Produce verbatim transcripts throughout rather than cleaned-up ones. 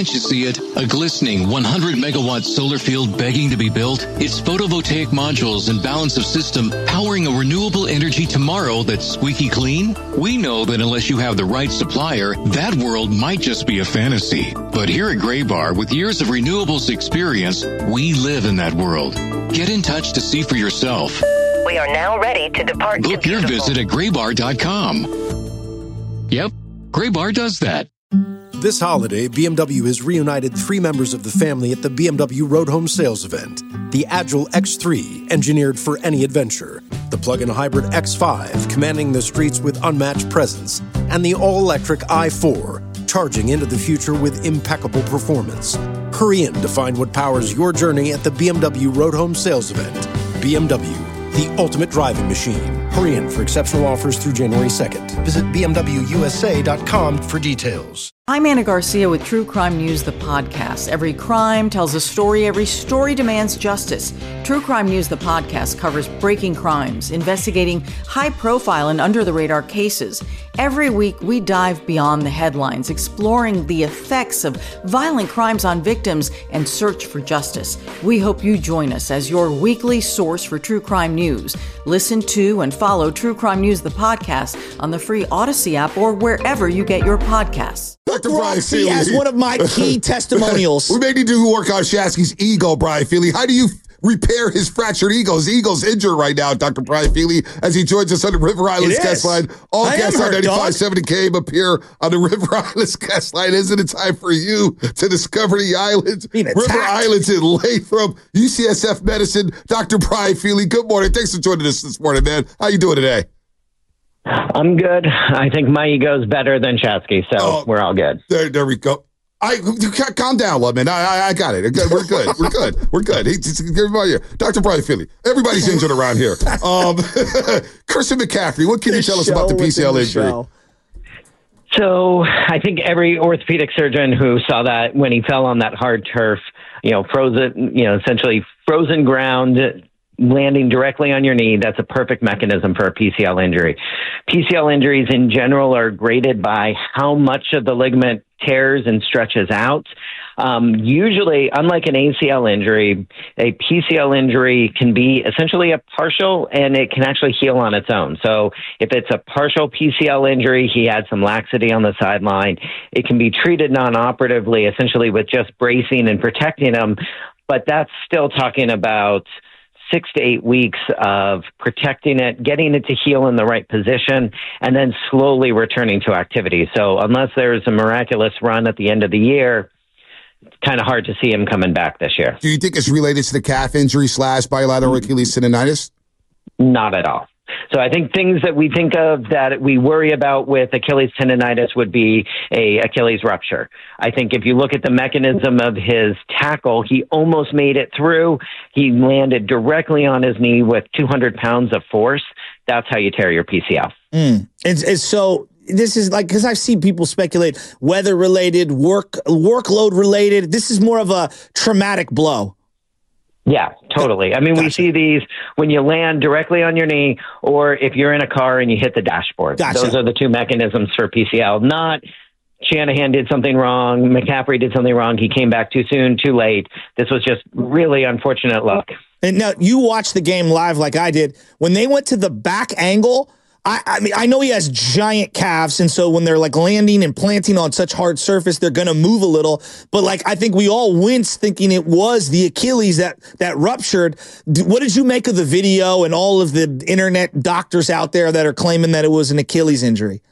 Can't you see it? A glistening one hundred megawatt solar field begging to be built? It's photovoltaic modules and balance of system powering a renewable energy tomorrow that's squeaky clean? We know that unless you have the right supplier, that world might just be a fantasy. But here at Graybar, with years of renewables experience, we live in that world. Get in touch to see for yourself. We are now ready to depart. Book your visit at graybar dot com. Yep, Graybar does that. This holiday, B M W has reunited three members of the family at the B M W Road Home Sales event. The Agile X three, engineered for any adventure. The plug-in hybrid X five, commanding the streets with unmatched presence. And the all-electric i four, charging into the future with impeccable performance. Hurry in to find what powers your journey at the B M W Road Home Sales event. B M W, the ultimate driving machine. Hurry in for exceptional offers through January second. Visit b m w u s a dot com for details. I'm Anna Garcia with True Crime News, the podcast. Every crime tells a story. Every story demands justice. True Crime News, the podcast, covers breaking crimes, investigating high-profile and under-the-radar cases. Every week, we dive beyond the headlines, exploring the effects of violent crimes on victims and search for justice. We hope you join us as your weekly source for true crime news. Listen to and follow True Crime News, the podcast, on the free Odyssey app or wherever you get your podcasts. Doctor Brian Feely as one of my key testimonials. We may need to work on Shasky's ego, Brian Feely. How do you repair his fractured ego? His ego's injured right now, Doctor Brian Feely, as he joins us on the River Islands guest line. All I guests on hurt, ninety-five point seven K appear on the River Islands guest line. Isn't it time for you to discover the islands? River Islands in Lathrop, U C S F Medicine. Doctor Brian Feely, good morning. Thanks for joining us this morning, man. How you doing today? I'm good. I think my ego's better than Shasky, so oh, we're all good. There, there we go. I calm down, Ludman. I, I, I got it. We're good. We're good. We're good. He, everybody here, Doctor Brian Feely. Everybody's injured around here. Um, Christian McCaffrey. What can you tell us about the P C L injury? Show. So I think every orthopedic surgeon who saw that when he fell on that hard turf, you know, frozen, you know, essentially frozen ground, landing directly on your knee, that's a perfect mechanism for a P C L injury. P C L injuries in general are graded by how much of the ligament tears and stretches out. Um, usually, unlike an A C L injury, a P C L injury can be essentially a partial, and it can actually heal on its own. So if it's a partial P C L injury, he had some laxity on the sideline. It can be treated non-operatively, essentially with just bracing and protecting him. But that's still talking about six to eight weeks of protecting it, getting it to heal in the right position, and then slowly returning to activity. So unless there's a miraculous run at the end of the year, it's kind of hard to see him coming back this year. Do you think it's related to the calf injury slash bilateral Achilles tendonitis? Not at all. So I think things that we think of that we worry about with Achilles tendonitis would be a Achilles rupture. I think if you look at the mechanism of his tackle, he almost made it through. He landed directly on his knee with two hundred pounds of force. That's how you tear your P C L. Mm. It's, it's so this is like, because I've seen people speculate weather related, work workload related. This is more of a traumatic blow. Yeah, totally. I mean, gotcha. We see these when you land directly on your knee, or if you're in a car and you hit the dashboard. Gotcha. Those are the two mechanisms for P C L. Not Shanahan did something wrong, McCaffrey did something wrong, he came back too soon, too late. This was just really unfortunate luck. And now you watched the game live like I did. When they went to the back angle, I, I mean, I know he has giant calves, and so when they're like landing and planting on such hard surface, they're going to move a little. But like, I think we all winced thinking it was the Achilles that that ruptured. What did you make of the video and all of the internet doctors out there that are claiming that it was an Achilles injury?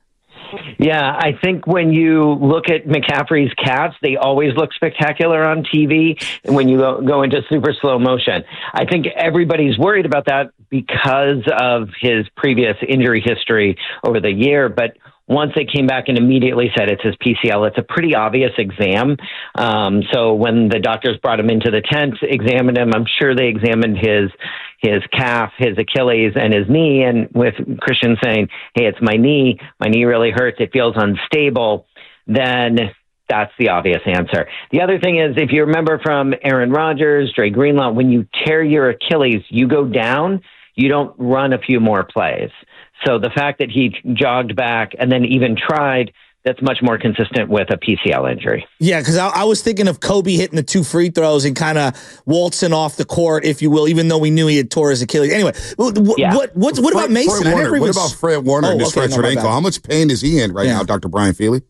Yeah, I think when you look at McCaffrey's calves, they always look spectacular on T V and when you go, go into super slow motion. I think everybody's worried about that because of his previous injury history over the year. But once they came back and immediately said it's his P C L, it's a pretty obvious exam. Um, so when the doctors brought him into the tent, examined him, I'm sure they examined his his calf, his Achilles, and his knee. And with Christian saying, hey, it's my knee, my knee really hurts, it feels unstable, then that's the obvious answer. The other thing is, if you remember from Aaron Rodgers, Dre Greenlaw, when you tear your Achilles, you go down, you don't run a few more plays. So the fact that he jogged back and then even tried that's much more consistent with a P C L injury. Yeah, because I, I was thinking of Kobe hitting the two free throws and kind of waltzing off the court, if you will, even though we knew he had tore his Achilles. Anyway, what yeah. what, what, what about Fred, Mason? Fred Warner. What even... about Fred Warner oh, and his okay, fractured no, ankle? bad. How much pain is he in right yeah. now, Doctor Brian Feely?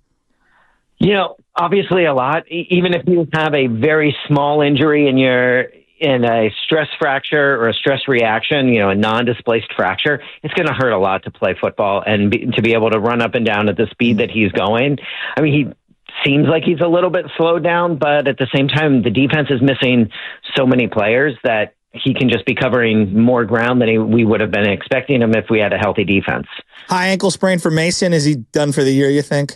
You know, obviously a lot. Even if you have a very small injury and you're in a stress fracture or a stress reaction, you know, a non-displaced fracture, it's going to hurt a lot to play football and be, to be able to run up and down at the speed that he's going. I mean, he seems like he's a little bit slowed down, but at the same time, the defense is missing so many players that he can just be covering more ground than he, we would have been expecting him if we had a healthy defense. High ankle sprain for Mason. Is he done for the year, you think?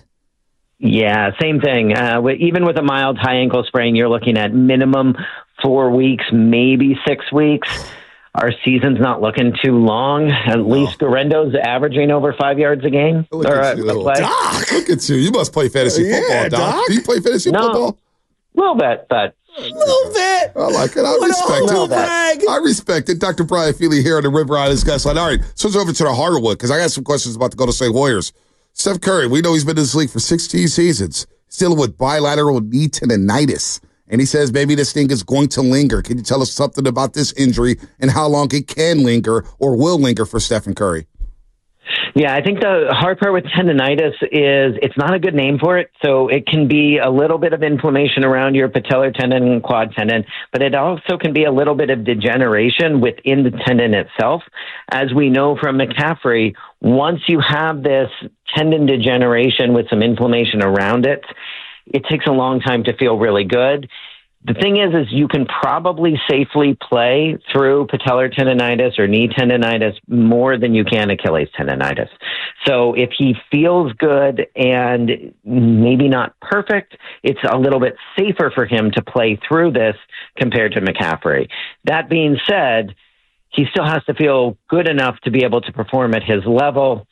Yeah, same thing. Uh, with, even with a mild high ankle sprain, you're looking at minimum four weeks, maybe six weeks. Our season's not looking too long. At no. least Garendo's averaging over five yards a game. Look or at a, you. a play. Doc, look at you. You must play fantasy yeah, football, Doc. Doc. Do you play fantasy no, football? A little bit, but... A little bit. I like it. I what respect it. Brag. I respect it. Doctor Brian Feely here on the River Islands guest line. All right, switch over to the hardwood because I got some questions about the Golden State Warriors. Steph Curry, we know he's been in this league for sixteen seasons. He's dealing with bilateral knee tendonitis. And he says maybe this thing is going to linger. Can you tell us something about this injury and how long it can linger or will linger for Stephen Curry? Yeah, I think the hard part with tendonitis is it's not a good name for it. So it can be a little bit of inflammation around your patellar tendon and quad tendon, but it also can be a little bit of degeneration within the tendon itself. As we know from McCaffrey, once you have this tendon degeneration with some inflammation around it, it takes a long time to feel really good. The thing is, is you can probably safely play through patellar tendonitis or knee tendonitis more than you can Achilles tendonitis. So if he feels good and maybe not perfect, it's a little bit safer for him to play through this compared to McCaffrey. That being said, he still has to feel good enough to be able to perform at his level.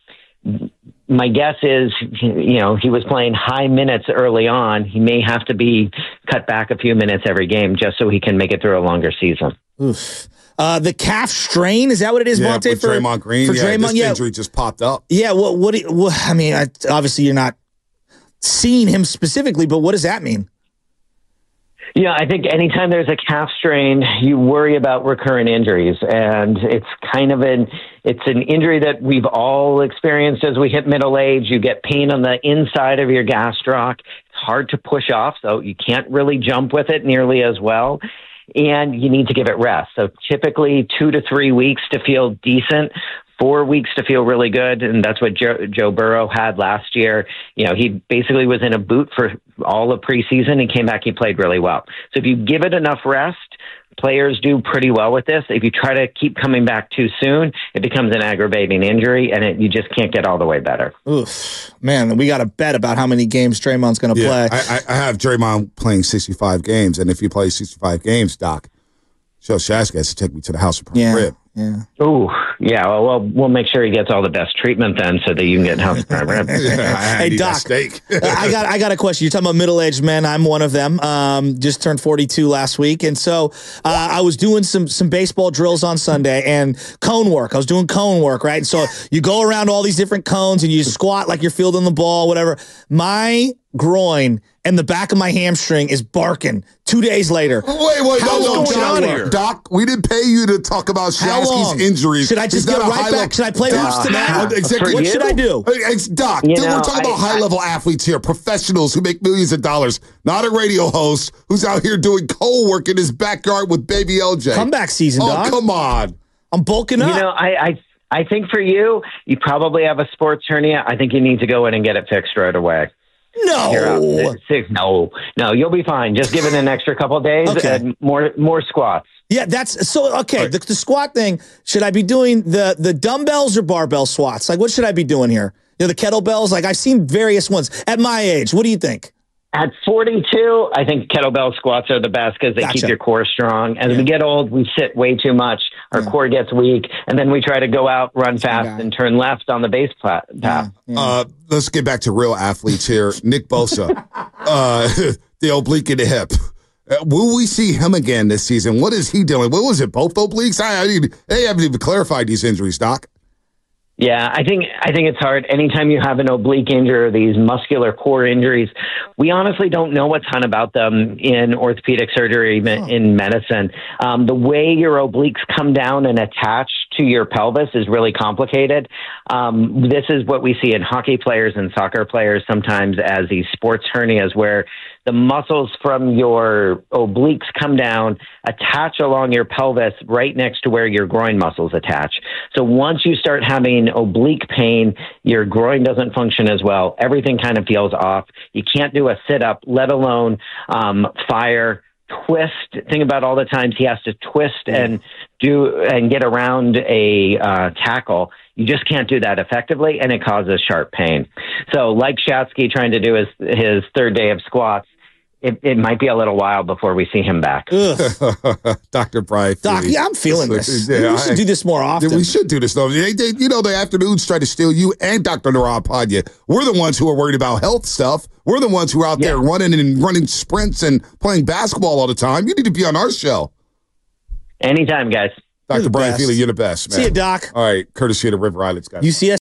My guess is, you know, he was playing high minutes early on. He may have to be cut back a few minutes every game just so he can make it through a longer season. Oof. Uh, the calf strain, is that what it is, yeah, Monte? For for Draymond Green, for yeah, Draymond, this yeah. injury just popped up. Yeah, what? What? Do you, what I mean, I, obviously you're not seeing him specifically, but what does that mean? Yeah, I think anytime there's a calf strain, you worry about recurrent injuries, and it's kind of an it's an injury that we've all experienced as we hit middle age. You get pain on the inside of your gastroc. It's hard to push off, so you can't really jump with it nearly as well, and you need to give it rest. So typically two to three weeks to feel decent. Four weeks to feel really good, and that's what Joe, Joe Burrow had last year. You know, he basically was in a boot for all of preseason. He came back, he played really well. So if you give it enough rest, players do pretty well with this. If you try to keep coming back too soon, it becomes an aggravating injury, and it, you just can't get all the way better. Oof, man, we got to bet about how many games Draymond's going to yeah, play. I, I have Draymond playing sixty-five games, and if he plays sixty-five games, Doc, Joe Shasky has to take me to the house of yeah. rib. Yeah. Oh, yeah. Well, well, we'll make sure he gets all the best treatment then, so that you can get house prime rib. yeah, hey, Doc, steak. I got, I got a question. You're talking about middle-aged men. I'm one of them. Um, just turned forty-two last week, and so uh, I was doing some some baseball drills on Sunday and cone work. I was doing cone work, right? And so you go around all these different cones and you squat like you're fielding the ball, whatever. My groin and the back of my hamstring is barking two days later. Wait, wait, How no, no, long Doc, here? Doc, we didn't pay you to talk about Shasky's injuries. Should I just He's get not a right back? high-level- Should I play Doc, hoops tonight? Exactly. What you? should I do? Hey, hey, Doc, You dude, know, we're talking about I- high-level athletes here, professionals who make millions of dollars, not a radio host who's out here doing coal work in his backyard with baby L J. Comeback season, oh, Doc. come on. I'm bulking up. You know, I, I I think for you, you probably have a sports hernia. I think you need to go in and get it fixed right away. No. Six, no, no, you'll be fine. Just give it an extra couple of days Okay. and more more squats. Yeah, that's so okay. The, the squat thing. Should I be doing the the dumbbells or barbell squats? Like, what should I be doing here? You know, the kettlebells. Like, I've seen various ones at my age. What do you think? At forty-two, I think kettlebell squats are the best because they Gotcha. keep your core strong. As Yeah. we get old, we sit way too much. Our Yeah. core gets weak, and then we try to go out, run fast, guy. and turn left on the base plat- path. Yeah. Uh, let's get back to real athletes here. Nick Bosa, uh, the oblique in the hip. Uh, will we see him again this season? What is he doing? What was it? Both obliques? I, I mean, they haven't even clarified these injuries, Doc. Yeah, I think I think it's hard. Anytime you have an oblique injury or these muscular core injuries, we honestly don't know a ton about them in orthopedic surgery, oh. in medicine. Um, the way your obliques come down and attach to your pelvis is really complicated. Um, this is what we see in hockey players and soccer players sometimes as these sports hernias, where the muscles from your obliques come down, attach along your pelvis right next to where your groin muscles attach. So once you start having oblique pain, your groin doesn't function as well. Everything kind of feels off. You can't do a sit-up, let alone um, fire, twist. Think about all the times he has to twist and do and get around a uh, tackle. You just can't do that effectively, and it causes sharp pain. So like Shatsky trying to do his, his third day of squats, It, it might be a little while before we see him back. Doctor Brian. Doc, yeah, I'm feeling this. Yeah, we should I, do this more often. We should do this, though. They, they, you know, the afternoons try to steal you and Doctor Narad Pandya. We're the ones who are worried about health stuff. We're the ones who are out yeah. there running and running sprints and playing basketball all the time. You need to be on our show. Anytime, guys. Doctor Brian Feely, you're the best, man. See you, Doc. All right, courtesy of the River Islands, guys. U C S